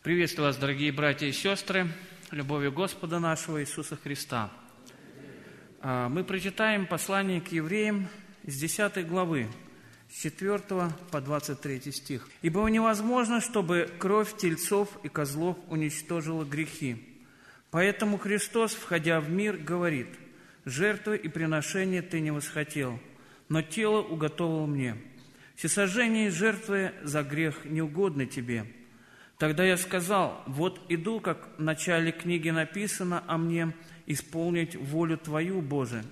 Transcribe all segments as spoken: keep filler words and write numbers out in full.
Приветствую вас, дорогие братья и сестры, любовью Господа нашего Иисуса Христа. Мы прочитаем послание к евреям с десятой главы, с четвёртого по двадцать третий стих. «Ибо невозможно, чтобы кровь тельцов и козлов уничтожила грехи. Поэтому Христос, входя в мир, говорит: жертвы и приношения ты не восхотел, но тело уготовил мне. Всесожжение и жертвы за грех не угодны тебе. Тогда я сказал: вот иду, как в начале книги написано о мне, исполнить волю Твою, Боже.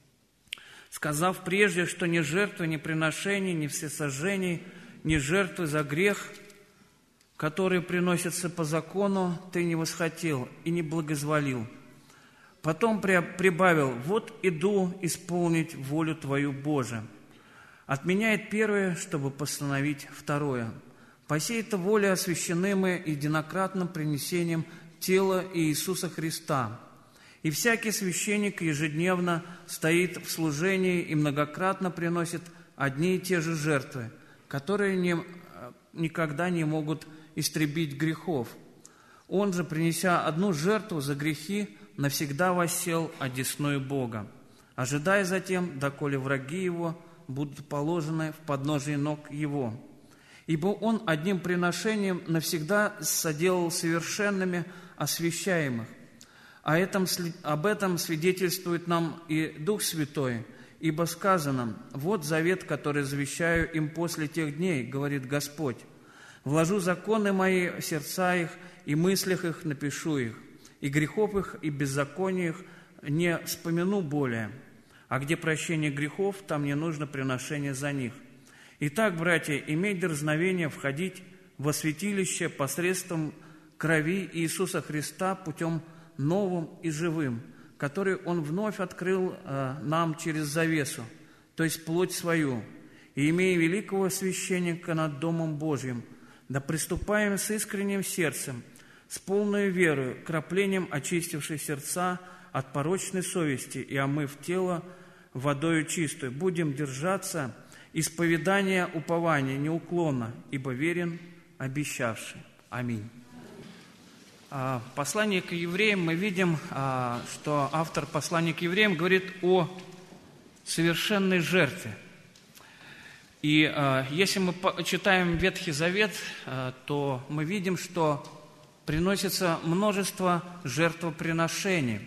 Сказав прежде, что ни жертвы, ни приношений, ни всесожжений, ни жертвы за грех, которые приносятся по закону, Ты не восхотел и не благозволил. Потом прибавил: вот иду исполнить волю Твою, Боже. Отменяет первое, чтобы постановить второе. По сей-то воле освящены мы единократным принесением тела Иисуса Христа. И всякий священник ежедневно стоит в служении и многократно приносит одни и те же жертвы, которые не, никогда не могут истребить грехов. Он же, принеся одну жертву за грехи, навсегда воссел одесную Бога, ожидая затем, доколе враги Его будут положены в подножие ног Его. Ибо Он одним приношением навсегда соделал совершенными освящаемых. А этом, об этом свидетельствует нам и Дух Святой, ибо сказано: «Вот завет, который завещаю им после тех дней, говорит Господь. Вложу законы мои в сердца их, и мыслях их напишу их, и грехов их, и беззаконий их не вспомяну более. А где прощение грехов, там не нужно приношение за них. Итак, братья, имейте дерзновение входить во святилище посредством крови Иисуса Христа путем новым и живым, который Он вновь открыл э, нам через завесу, то есть плоть свою, и, имея великого священника над Домом Божьим, да приступаем с искренним сердцем, с полной верою, краплением очистившей сердца от порочной совести и омыв тело водою чистую, будем держаться исповедания упования неуклонно, ибо верен обещавший». Аминь. В послании к евреям мы видим, что автор послания к евреям говорит о совершенной жертве. И если мы читаем Ветхий Завет, то мы видим, что приносится множество жертвоприношений.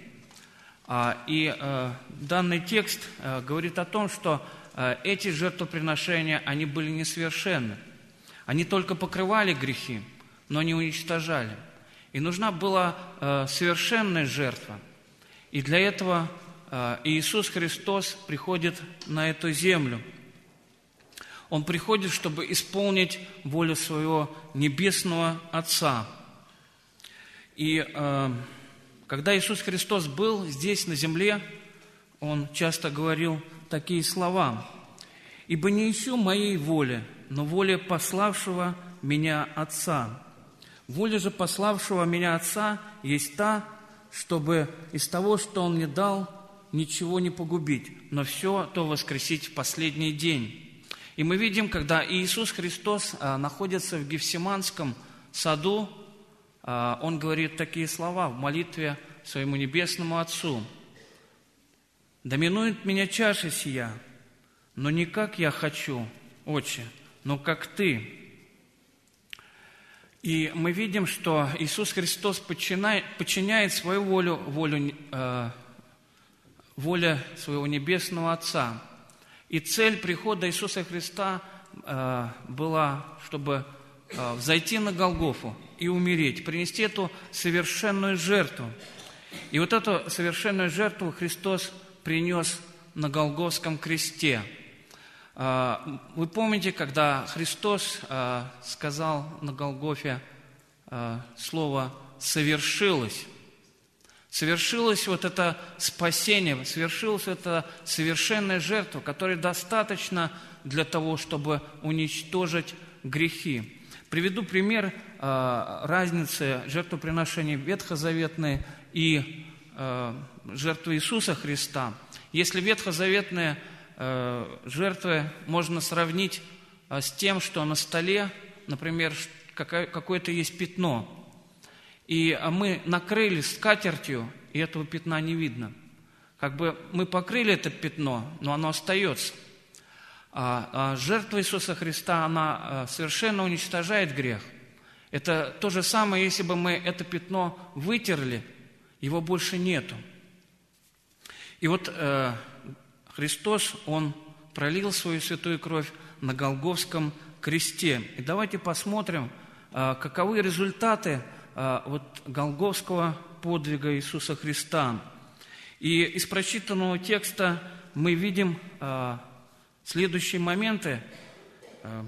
И данный текст говорит о том, что эти жертвоприношения, они были несовершенны. Они только покрывали грехи, но не уничтожали. И нужна была э, совершенная жертва. И для этого э, Иисус Христос приходит на эту землю. Он приходит, чтобы исполнить волю своего небесного Отца. И э, когда Иисус Христос был здесь, на земле, Он часто говорил такие слова: «Ибо не ищу моей воли, но воли пославшего меня Отца. Воля же пославшего меня Отца есть та, чтобы из того, что Он мне дал, ничего не погубить, но все то воскресить в последний день». И мы видим, когда Иисус Христос а, находится в Гефсиманском саду, а, Он говорит такие слова в молитве своему небесному Отцу: «Да минует меня чаша сия, но не как я хочу, Отче, но как Ты». И мы видим, что Иисус Христос подчиняет, подчиняет свою волю, волю э, воле своего небесного Отца. И цель прихода Иисуса Христа э, была, чтобы э, взойти на Голгофу и умереть, принести эту совершенную жертву. И вот эту совершенную жертву Христос принес на Голгофском кресте. Вы помните, когда Христос сказал на Голгофе слово «совершилось»? Совершилось вот это спасение, совершилась эта совершенная жертва, которая достаточно для того, чтобы уничтожить грехи. Приведу пример разницы жертвоприношений ветхозаветные и жертвы Иисуса Христа. Если ветхозаветные жертвы можно сравнить с тем, что на столе, например, какое-то есть пятно, и мы накрыли скатертью, и этого пятна не видно. Как бы мы покрыли это пятно, но оно остается. А, а жертва Иисуса Христа, она совершенно уничтожает грех. Это то же самое, если бы мы это пятно вытерли, его больше нету. И вот э, Христос, Он пролил свою святую кровь на Голгофском кресте. И давайте посмотрим, э, каковы результаты э, вот Голгофского подвига Иисуса Христа. И из прочитанного текста мы видим э, следующие моменты, э,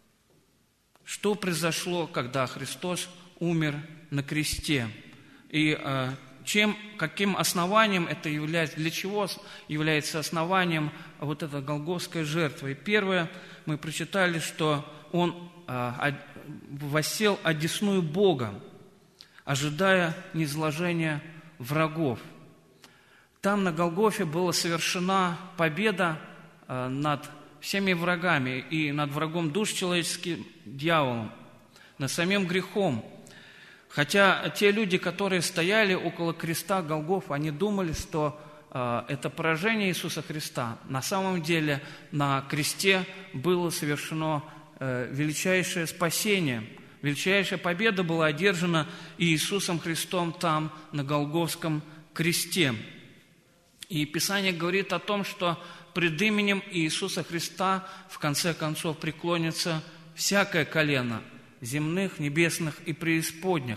что произошло, когда Христос умер на кресте. И э, чем, каким основанием это является, для чего является основанием вот этой голгофской жертвы. И первое, мы прочитали, что Он э, воссел одесную Бога, ожидая низложения врагов. Там на Голгофе была совершена победа э, над всеми врагами, и над врагом душ человеческих, дьяволом, над самим грехом. Хотя те люди, которые стояли около креста Голгофа, они думали, что э, это поражение Иисуса Христа. На самом деле на кресте было совершено э, величайшее спасение. Величайшая победа была одержана Иисусом Христом там, на Голгофском кресте. И Писание говорит о том, что пред именем Иисуса Христа в конце концов преклонится всякое колено земных, небесных и преисподних.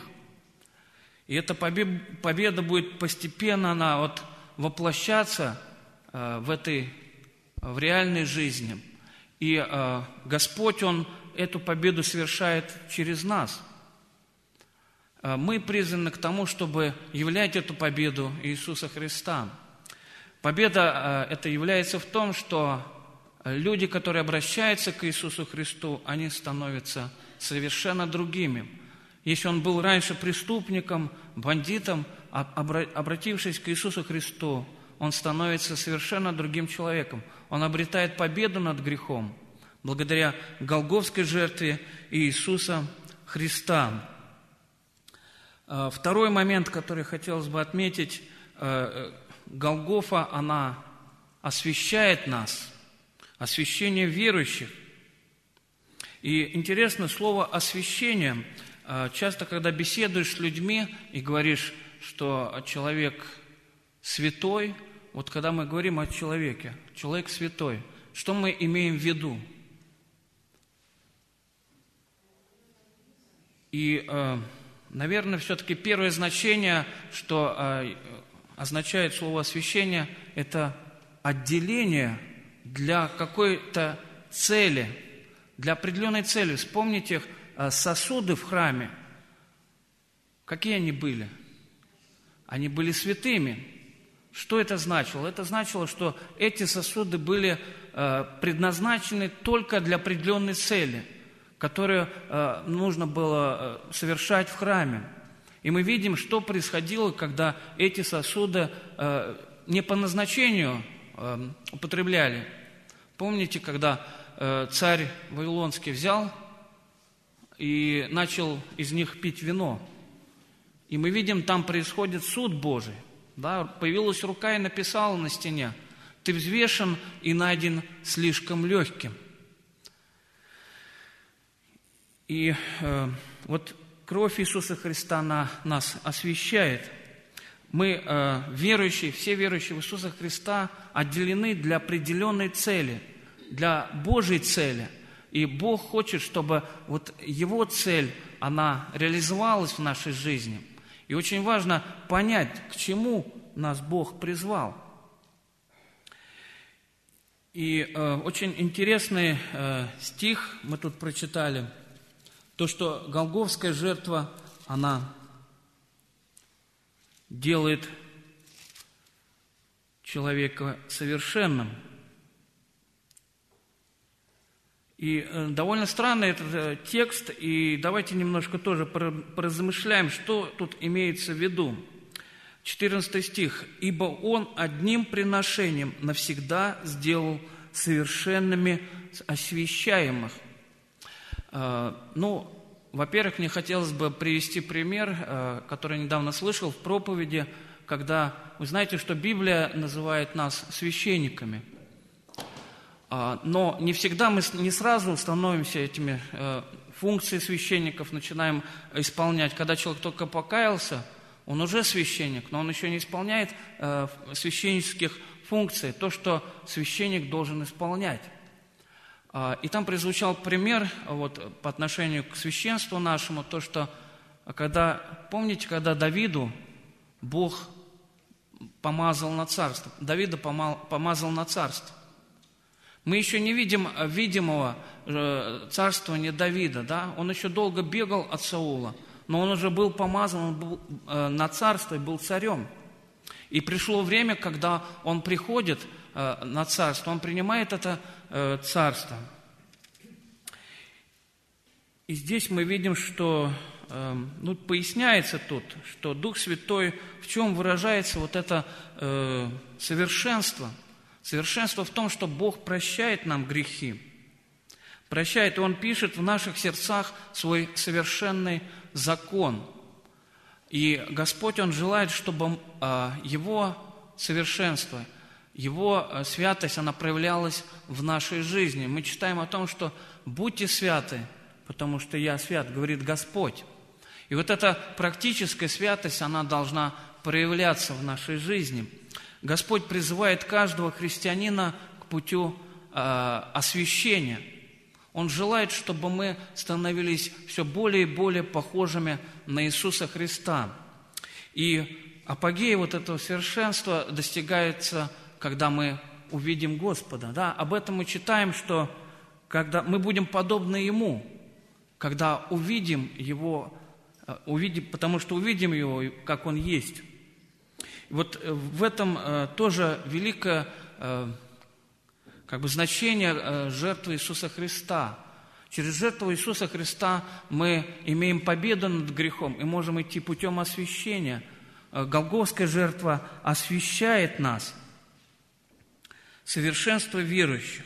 И эта победа будет постепенно она вот воплощаться э, в этой, в реальной жизни. И э, Господь, Он эту победу совершает через нас. Э, мы призваны к тому, чтобы являть эту победу Иисуса Христа. Победа это является в том, что люди, которые обращаются к Иисусу Христу, они становятся совершенно другими. Если он был раньше преступником, бандитом, обратившись к Иисусу Христу, он становится совершенно другим человеком. Он обретает победу над грехом благодаря голгофской жертве Иисуса Христа. Второй момент, который хотелось бы отметить, Голгофа, она освящает нас, освящение верующих. И интересно, слово «освящение», часто, когда беседуешь с людьми и говоришь, что человек святой, вот когда мы говорим о человеке, человек святой, что мы имеем в виду? И, наверное, все-таки первое значение, что означает слово «освящение», это отделение для какой-то цели, для определенной цели. Вспомните сосуды в храме. Какие они были? Они были святыми. Что это значило? Это значило, что эти сосуды были предназначены только для определенной цели, которую нужно было совершать в храме. И мы видим, что происходило, когда эти сосуды э, не по назначению э, употребляли. Помните, когда э, царь Вавилонский взял и начал из них пить вино? И мы видим, там происходит суд Божий. Да? Появилась рука и написала на стене: «Ты взвешен и найден слишком легким». И э, вот кровь Иисуса Христа на нас освящает. Мы, э, верующие, все верующие в Иисуса Христа, отделены для определенной цели, для Божьей цели. И Бог хочет, чтобы вот Его цель, она реализовалась в нашей жизни. И очень важно понять, к чему нас Бог призвал. И э, очень интересный э, стих мы тут прочитали. То, что голгофская жертва, она делает человека совершенным. И довольно странный этот текст, и давайте немножко тоже поразмышляем, что тут имеется в виду. четырнадцатый стих. «Ибо Он одним приношением навсегда сделал совершенными освящаемых». Ну, во-первых, мне хотелось бы привести пример, который недавно слышал в проповеди, когда вы знаете, что Библия называет нас священниками. Но не всегда мы не сразу становимся этими функциями священников, начинаем исполнять. Когда человек только покаялся, он уже священник, но он еще не исполняет священнических функций, то, что священник должен исполнять. И там прозвучал пример вот, по отношению к священству нашему, то, что когда, помните, когда Давиду Бог помазал на царство, Давида помазал на царство. Мы еще не видим видимого царствования Давида, да? Он еще долго бегал от Саула, но он уже был помазан, он был на царство и был царем. И пришло время, когда он приходит на царство, он принимает это царство. И здесь мы видим, что ну, поясняется тут, что Дух Святой, в чем выражается вот это э, совершенство. Совершенство в том, что Бог прощает нам грехи. Прощает, и Он пишет в наших сердцах свой совершенный закон. И Господь, Он желает, чтобы э, Его совершенство, Его э, святость, она проявлялась в нашей жизни. Мы читаем о том, что «будьте святы, потому что я свят», говорит Господь. И вот эта практическая святость, она должна проявляться в нашей жизни. Господь призывает каждого христианина к путю э, освящения. Он желает, чтобы мы становились все более и более похожими на Иисуса Христа. И апогей вот этого совершенства достигается, когда мы увидим Господа. Да? Об этом мы читаем, что когда мы будем подобны Ему, когда увидим Его, увидим, потому что увидим Его, как Он есть. И вот в этом э, тоже великое э, как бы значение э, жертвы Иисуса Христа. Через жертву Иисуса Христа мы имеем победу над грехом и можем идти путем освящения. Э, Голгофская жертва освящает нас. Совершенство верующих.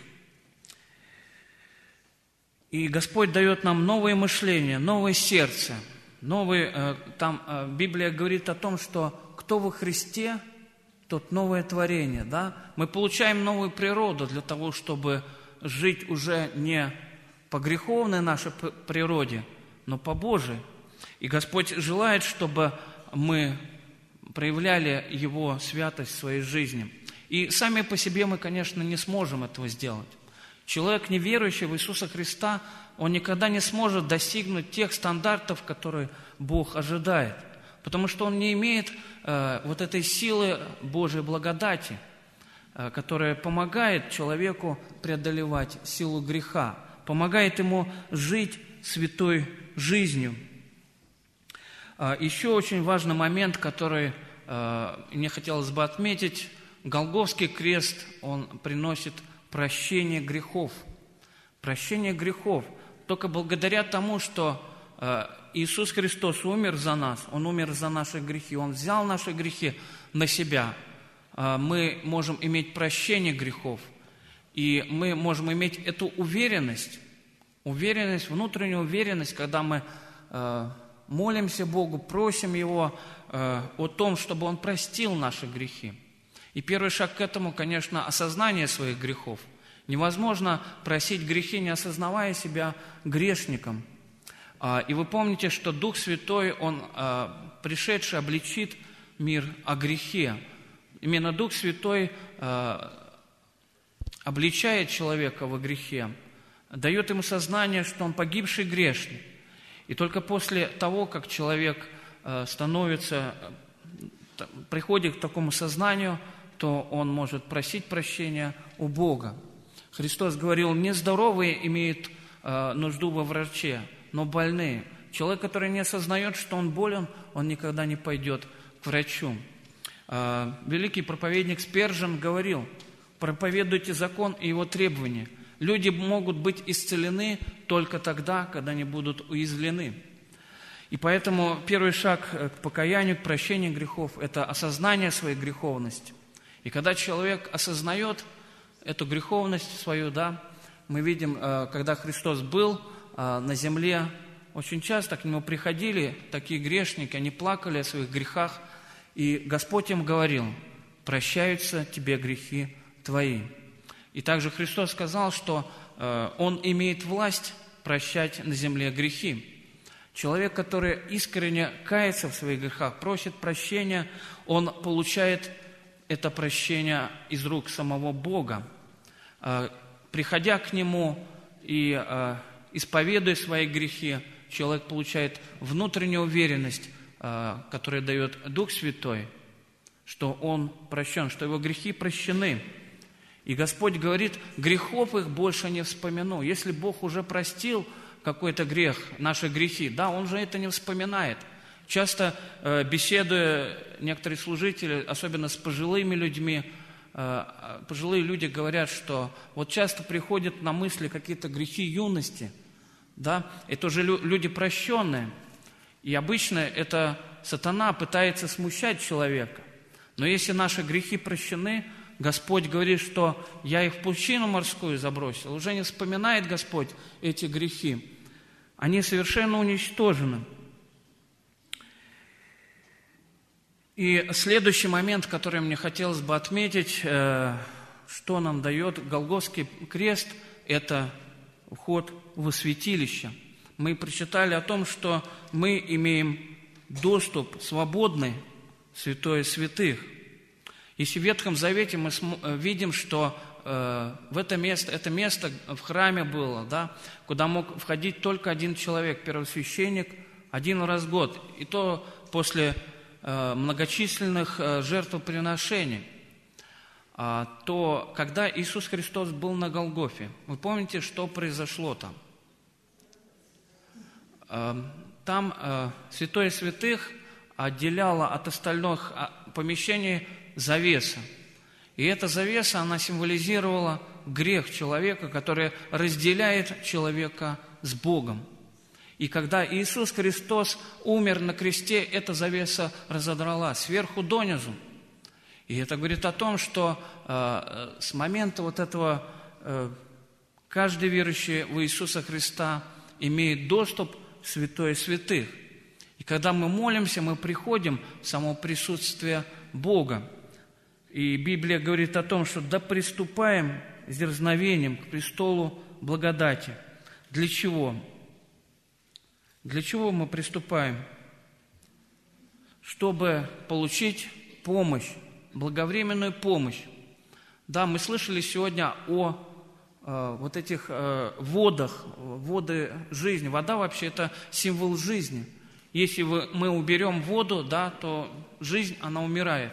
И Господь дает нам новое мышление, новое сердце. Новый, э, там э, Библия говорит о том, что кто во Христе, тот новое творение. Да? Мы получаем новую природу для того, чтобы жить уже не по греховной нашей природе, но по Божией. И Господь желает, чтобы мы проявляли Его святость в своей жизни. И сами по себе мы, конечно, не сможем этого сделать. Человек, неверующий в Иисуса Христа, он никогда не сможет достигнуть тех стандартов, которые Бог ожидает. Потому что он не имеет э, вот этой силы Божьей благодати, э, которая помогает человеку преодолевать силу греха, помогает ему жить святой жизнью. Э, еще очень важный момент, который э, мне хотелось бы отметить. Голгофский крест, он приносит прощение грехов. Прощение грехов. Только благодаря тому, что э, Иисус Христос умер за нас, Он умер за наши грехи, Он взял наши грехи на себя. Мы можем иметь прощение грехов, и мы можем иметь эту уверенность, уверенность, внутреннюю уверенность, когда мы молимся Богу, просим Его о том, чтобы Он простил наши грехи. И первый шаг к этому, конечно, осознание своих грехов. Невозможно просить грехи, не осознавая себя грешником. И вы помните, что Дух Святой, Он, пришедший, обличит мир о грехе. Именно Дух Святой обличает человека во грехе, дает ему сознание, что он погибший грешник. И только после того, как человек становится, приходит к такому сознанию, то он может просить прощения у Бога. Христос говорил, нездоровые имеют нужду во враче, но больные. Человек, который не осознает, что он болен, он никогда не пойдет к врачу. Великий проповедник Спержен говорил, проповедуйте закон и его требования. Люди могут быть исцелены только тогда, когда они будут уязвлены. И поэтому первый шаг к покаянию, к прощению грехов – это осознание своей греховности. И когда человек осознает эту греховность свою, да, мы видим, когда Христос был на земле, очень часто к Нему приходили такие грешники, они плакали о своих грехах, и Господь им говорил: «Прощаются тебе грехи твои». И также Христос сказал, что э, Он имеет власть прощать на земле грехи. Человек, который искренне кается в своих грехах, просит прощения, он получает это прощение из рук самого Бога. Э, приходя к Нему и э, исповедуя свои грехи, человек получает внутреннюю уверенность, э, которую дает Дух Святой, что он прощен, что его грехи прощены. И Господь говорит: грехов их больше не вспомяну. Если Бог уже простил какой-то грех, наши грехи, да, Он же это не вспоминает. Часто э, беседуя, некоторые служители, особенно с пожилыми людьми, э, пожилые люди говорят, что вот часто приходят на мысли какие-то грехи юности, да, это уже лю- люди прощенные. И обычно это сатана пытается смущать человека. Но если наши грехи прощены, Господь говорит, что я их в пучину морскую забросил. Уже не вспоминает Господь эти грехи. Они совершенно уничтожены. И следующий момент, который мне хотелось бы отметить, что нам дает Голгофский крест, это вход во святилище. Мы прочитали о том, что мы имеем доступ свободный в святое святых. Если в Ветхом Завете мы видим, что э, в это место, это место в храме было, да, куда мог входить только один человек, первосвященник, один раз в год, и то после э, многочисленных э, жертвоприношений, а, то когда Иисус Христос был на Голгофе, вы помните, что произошло там? Э, там э, святое святых отделяло от остальных помещений завеса. И эта завеса, она символизировала грех человека, который разделяет человека с Богом. И когда Иисус Христос умер на кресте, эта завеса разодралась сверху донизу. И это говорит о том, что э, с момента вот этого э, каждый верующий в Иисуса Христа имеет доступ в святое святых. И когда мы молимся, мы приходим в само присутствие Бога. И Библия говорит о том, что да приступаем с дерзновением к престолу благодати. Для чего? Для чего мы приступаем? Чтобы получить помощь, благовременную помощь. Да, мы слышали сегодня о э, вот этих э, водах, воды жизни. Вода вообще это символ жизни. Если вы, мы уберем воду, да, то жизнь, она умирает.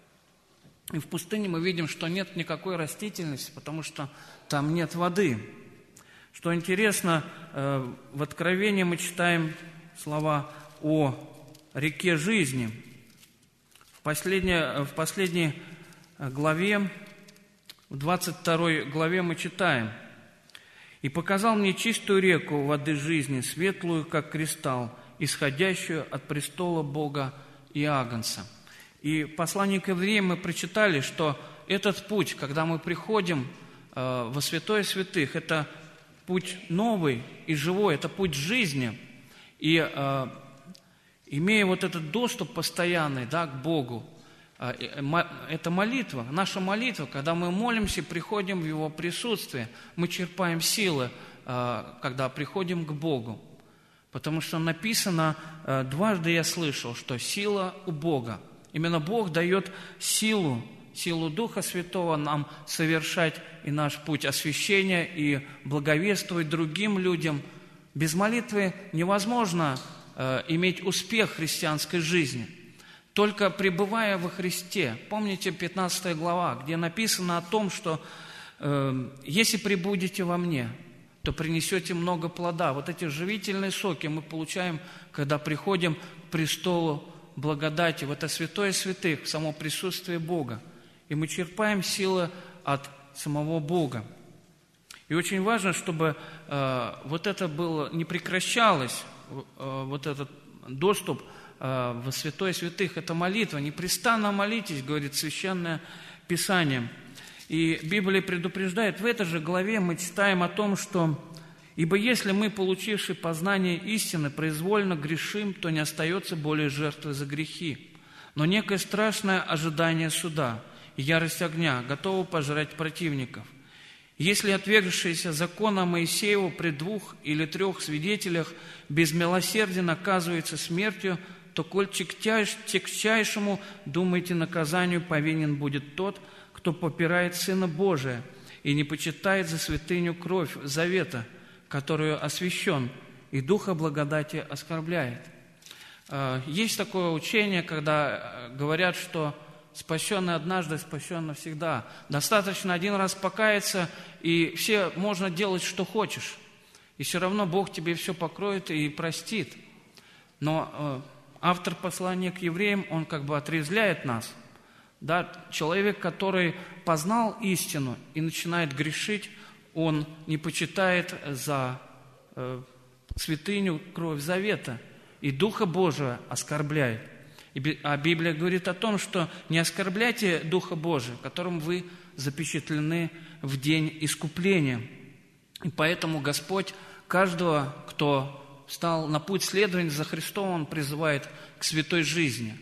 И в пустыне мы видим, что нет никакой растительности, потому что там нет воды. Что интересно, в Откровении мы читаем слова о реке жизни. В последней, в последней главе, в двадцать второй главе мы читаем: «И показал мне чистую реку воды жизни, светлую, как кристалл, исходящую от престола Бога и Агнца». И в послании к Евреям мы прочитали, что этот путь, когда мы приходим э, во святое святых, это путь новый и живой, это путь жизни. И э, имея вот этот доступ постоянный, да, к Богу, э, э, это молитва, наша молитва, когда мы молимся, приходим в Его присутствие, мы черпаем силы, э, когда приходим к Богу. Потому что написано, э, дважды я слышал, что сила у Бога. Именно Бог дает силу, силу Духа Святого нам совершать и наш путь освящения, и благовествовать другим людям. Без молитвы невозможно э, иметь успех в христианской жизни. Только пребывая во Христе. Помните пятнадцатая глава, где написано о том, что э, «если пребудете во мне, то принесете много плода». Вот эти живительные соки мы получаем, когда приходим к престолу благодати, в это святое святых, в само присутствие Бога. И мы черпаем силы от самого Бога. И очень важно, чтобы э, вот это было, не прекращалось, э, вот этот доступ э, в святое святых, это молитва. Непрестанно молитесь, говорит Священное Писание. И Библия предупреждает, в этой же главе мы читаем о том, что Ибо если мы, получивши познание истины, произвольно грешим, то не остается более жертвы за грехи, но некое страшное ожидание суда и ярость огня, готова пожрать противников. Если отвергшиеся закона Моисеева при двух или трех свидетелях без милосердия наказывается смертью, то коль тягчайшему, думайте, наказанию повинен будет тот, кто попирает Сына Божия и не почитает за святыню кровь завета, которую освящен, и Духа благодати оскорбляет. Есть такое учение, когда говорят, что спасенный однажды, спасен навсегда. Достаточно один раз покаяться, и все можно делать, что хочешь. И все равно Бог тебе все покроет и простит. Но автор послания к евреям, он как бы отрезвляет нас. Да, человек, который познал истину и начинает грешить, он не почитает за э, святыню кровь завета, и Духа Божия оскорбляет. И, а Библия говорит о том, что не оскорбляйте Духа Божия, которым вы запечатлены в день искупления. И поэтому Господь каждого, кто встал на путь следования за Христом, Он призывает к святой жизни.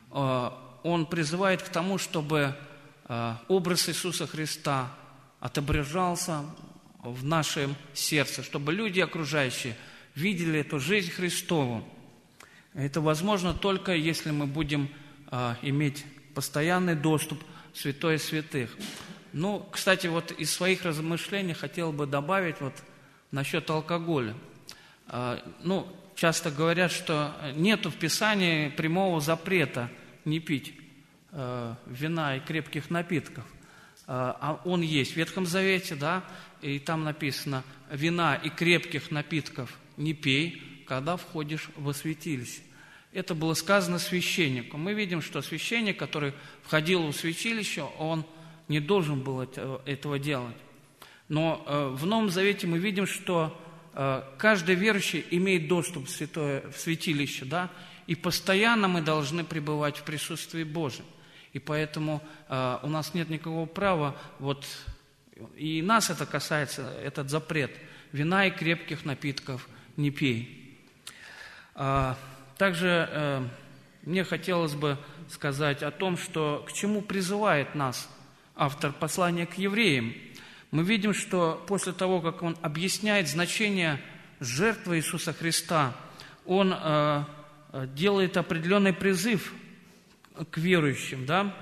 Он призывает к тому, чтобы образ Иисуса Христа отображался в нашем сердце, чтобы люди окружающие видели эту жизнь Христову. Это возможно только если мы будем а, иметь постоянный доступ в святое святых. Ну, кстати, вот из своих размышлений хотел бы добавить вот насчет алкоголя. А, ну, часто говорят, что нету в Писании прямого запрета не пить а, вина и крепких напитков. А он есть в Ветхом Завете, да, и там написано: вина и крепких напитков не пей, когда входишь во святилище. Это было сказано священнику. Мы видим, что священник, который входил в святилище, он не должен был этого делать. Но в Новом Завете мы видим, что каждый верующий имеет доступ в святое, в святилище, да, и постоянно мы должны пребывать в присутствии Божьем. И поэтому э, у нас нет никакого права, вот, и нас это касается, этот запрет: вина и крепких напитков не пей. А, также э, мне хотелось бы сказать о том, что к чему призывает нас автор послания к евреям. Мы видим, что после того, как он объясняет значение жертвы Иисуса Христа, он э, делает определенный призыв к верующим, да?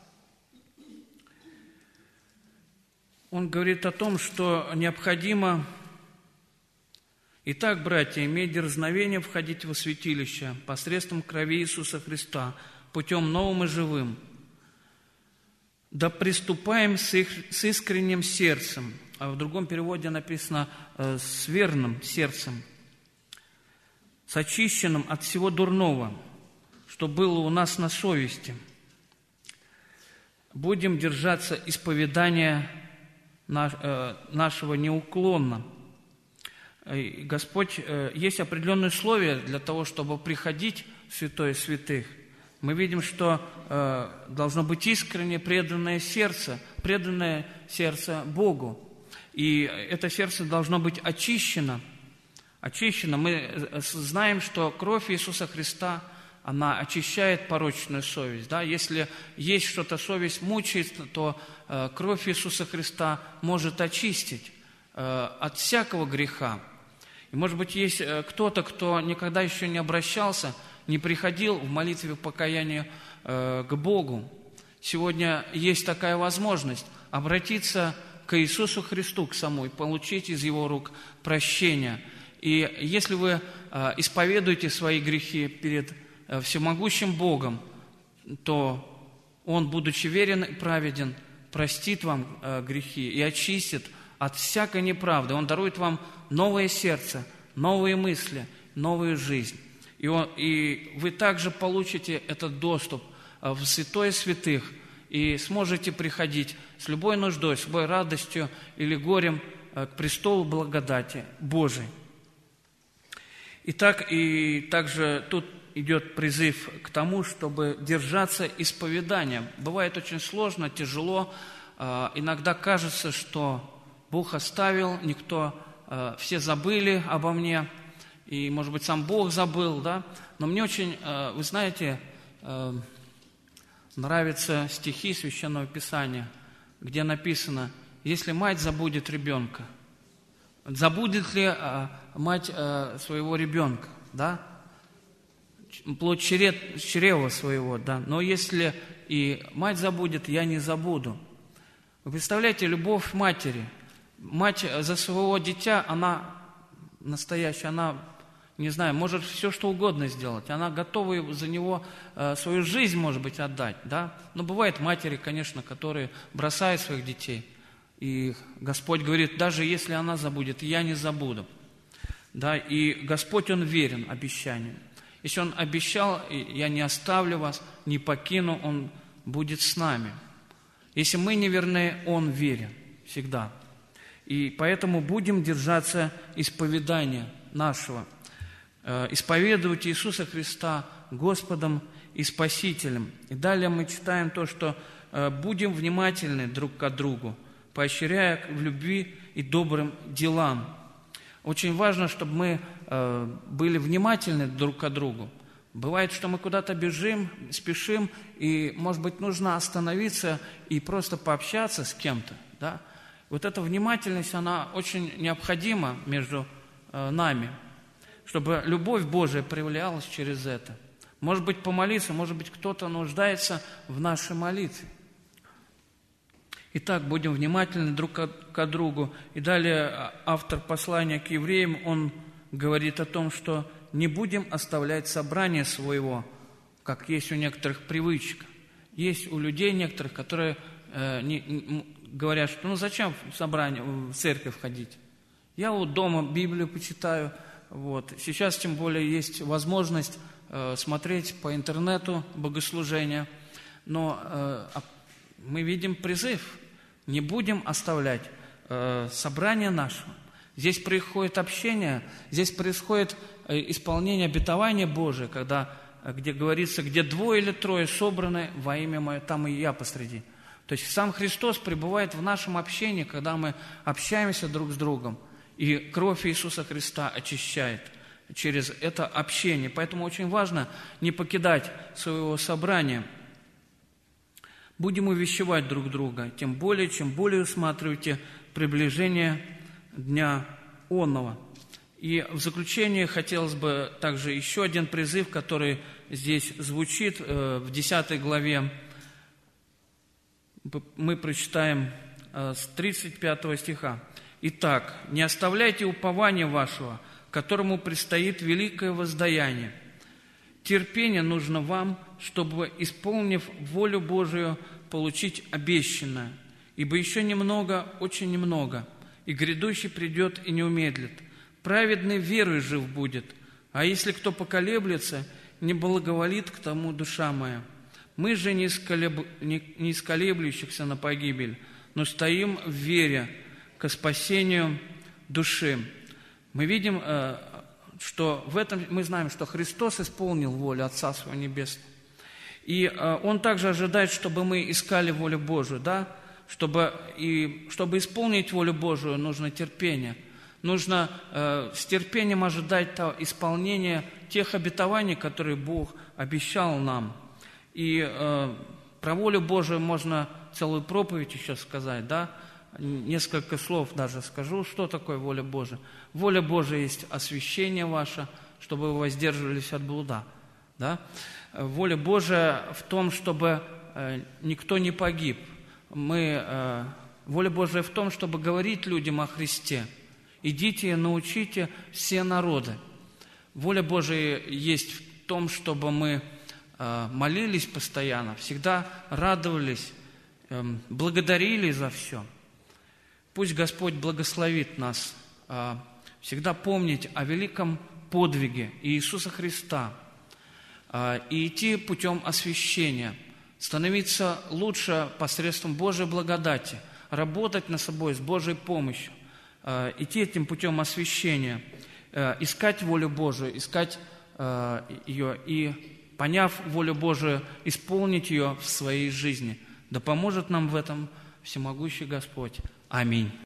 Он говорит о том, что необходимо: «Итак, братья, иметь дерзновение входить во святилище посредством крови Иисуса Христа, путем новым и живым. Да приступаем с, их, с искренним сердцем». А в другом переводе написано э, «с верным сердцем, с очищенным от всего дурного, что было у нас на совести. Будем держаться исповедания нашего неуклонно». И Господь, есть определенные условия для того, чтобы приходить в святое святых. Мы видим, что должно быть искренне преданное сердце, преданное сердце Богу. И это сердце должно быть очищено. Очищено. Мы знаем, что кровь Иисуса Христа, она очищает порочную совесть. Да? Если есть что-то, совесть мучает, то э, кровь Иисуса Христа может очистить э, от всякого греха. И, может быть, есть э, кто-то, кто никогда еще не обращался, не приходил в молитве покаяния э, к Богу. Сегодня есть такая возможность обратиться к Иисусу Христу, к самому, и получить из Его рук прощение. И если вы э, исповедуете свои грехи перед всемогущим Богом, то Он, будучи верен и праведен, простит вам э, грехи и очистит от всякой неправды. Он дарует вам новое сердце, новые мысли, новую жизнь. И, он, и вы также получите этот доступ э, в святое святых и сможете приходить с любой нуждой, с любой радостью или горем э, к престолу благодати Божией. Итак, и также тут идет призыв к тому, чтобы держаться исповедания. Бывает очень сложно, тяжело. Иногда кажется, что Бог оставил, никто э, все забыли обо мне, и, может быть, сам Бог забыл, да? Но мне очень, э, вы знаете, э, нравятся стихи Священного Писания, где написано: если мать забудет ребенка, забудет ли э, мать э, своего ребенка, да? Плоть чрев, чрева своего, да? Но если и мать забудет, я не забуду. Вы представляете, любовь матери. Мать за своего дитя, она настоящая, она, не знаю, может все что угодно сделать. Она готова за него э, свою жизнь, может быть, отдать, да? Но бывают матери, конечно, которые бросают своих детей. И Господь говорит: даже если она забудет, я не забуду. Да? И Господь, Он верен обещанию. Если Он обещал: я не оставлю вас, не покину, Он будет с нами. Если мы не верны, Он верен всегда. И поэтому будем держаться исповедания нашего. Исповедовать Иисуса Христа Господом и Спасителем. И далее мы читаем то, что будем внимательны друг к другу, поощряя в любви и добрым делам. Очень важно, чтобы мы были внимательны друг к другу. Бывает, что мы куда-то бежим, спешим, и, может быть, нужно остановиться и просто пообщаться с кем-то. Да? Вот эта внимательность, она очень необходима между нами, чтобы любовь Божия проявлялась через это. Может быть, помолиться, может быть, кто-то нуждается в нашей молитве. Итак, будем внимательны друг к другу. И далее автор послания к евреям, он говорит о том, что не будем оставлять собрание своего, как есть у некоторых привычек. Есть у людей некоторых, которые э, не, не, говорят, что ну зачем в собрание, в церковь ходить? Я вот дома Библию почитаю. Вот. Сейчас тем более есть возможность э, смотреть по интернету богослужения. Но э, мы видим призыв: не будем оставлять э, собрание нашего. Здесь происходит общение, здесь происходит исполнение обетования Божия, когда, где говорится: где двое или трое собраны во имя Мое, там и я посреди. То есть сам Христос пребывает в нашем общении, когда мы общаемся друг с другом, и кровь Иисуса Христа очищает через это общение. Поэтому очень важно не покидать своего собрания. Будем увещевать друг друга, тем более, чем более усматриваете приближение Дня онного. И в заключение хотелось бы также еще один призыв, который здесь звучит в десятой главе. Мы прочитаем с тридцать пятого стиха. «Итак, не оставляйте упования вашего, которому предстоит великое воздаяние. Терпение нужно вам, чтобы, исполнив волю Божию, получить обещанное. Ибо еще немного, очень немного, и грядущий придет и не умедлит. Праведный верой жив будет, а если кто поколеблется, не благоволит к тому душа моя. Мы же не из колеблющихся на погибель, но стоим в вере ко спасению души». Мы видим, что в этом мы знаем, что Христос исполнил волю Отца Своего Небесного. И Он также ожидает, чтобы мы искали волю Божию, да? Чтобы, и, чтобы исполнить волю Божию, нужно терпение. Нужно э, с терпением ожидать того, исполнения тех обетований, которые Бог обещал нам. И э, про волю Божию можно целую проповедь еще сказать, да? Несколько слов даже скажу, что такое воля Божия. Воля Божия есть освящение ваше, чтобы вы воздерживались от блуда. Да? Воля Божия в том, чтобы э, никто не погиб. Мы, э, воля Божия в том, чтобы говорить людям о Христе. Идите и научите все народы. Воля Божия есть в том, чтобы мы э, молились постоянно, всегда радовались, э, благодарили за все. Пусть Господь благословит нас э, всегда помнить о великом подвиге Иисуса Христа э, и идти путем освящения, становиться лучше посредством Божьей благодати, работать над собой с Божьей помощью, э, идти этим путем освящения, э, искать волю Божию, искать э, ее и, поняв волю Божию, исполнить ее в своей жизни. Да поможет нам в этом всемогущий Господь. Аминь.